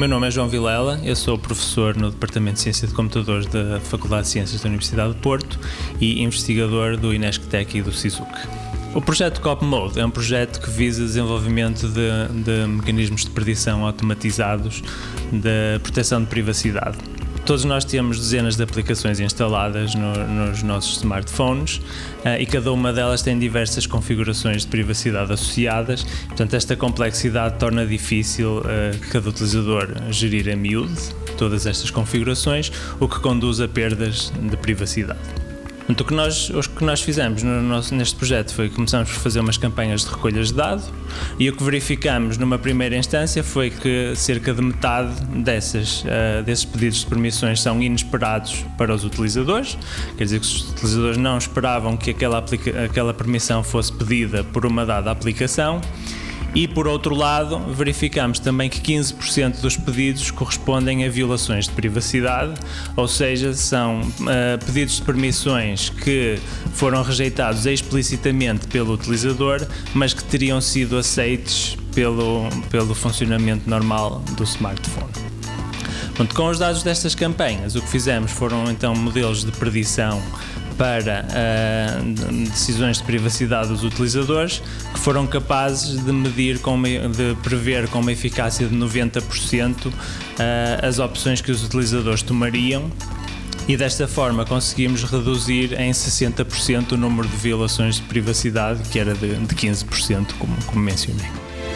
meu nome é João Vilela, eu sou professor no Departamento de Ciência de Computadores da Faculdade de Ciências da Universidade de Porto e investigador do INESC-TEC e do SISUC. O projeto COP Mode é um projeto que visa o desenvolvimento de mecanismos de predição automatizados da proteção de privacidade. Todos nós temos dezenas de aplicações instaladas nos nossos smartphones e cada uma delas tem diversas configurações de privacidade associadas. Portanto, esta complexidade torna difícil cada utilizador gerir a miúde todas estas configurações, o que conduz a perdas de privacidade. Então, o que nós fizemos neste projeto foi que começamos por fazer umas campanhas de recolhas de dados e o que verificamos numa primeira instância foi que cerca de metade desses pedidos de permissões são inesperados para os utilizadores, quer dizer que os utilizadores não esperavam que aquela permissão fosse pedida por uma dada aplicação. E, por outro lado, verificamos também que 15% dos pedidos correspondem a violações de privacidade, ou seja, são pedidos de permissões que foram rejeitados explicitamente pelo utilizador, mas que teriam sido aceitos pelo funcionamento normal do smartphone. Pronto, com os dados destas campanhas, o que fizemos foram então modelos de predição para decisões de privacidade dos utilizadores que foram capazes de prever com uma eficácia de 90% as opções que os utilizadores tomariam e desta forma conseguimos reduzir em 60% o número de violações de privacidade, que era de 15%, como mencionei.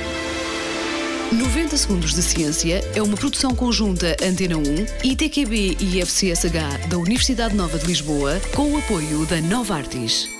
90 Segundos de Ciência é uma produção conjunta Antena 1, ITQB e FCSH da Universidade Nova de Lisboa, com o apoio da Novartis.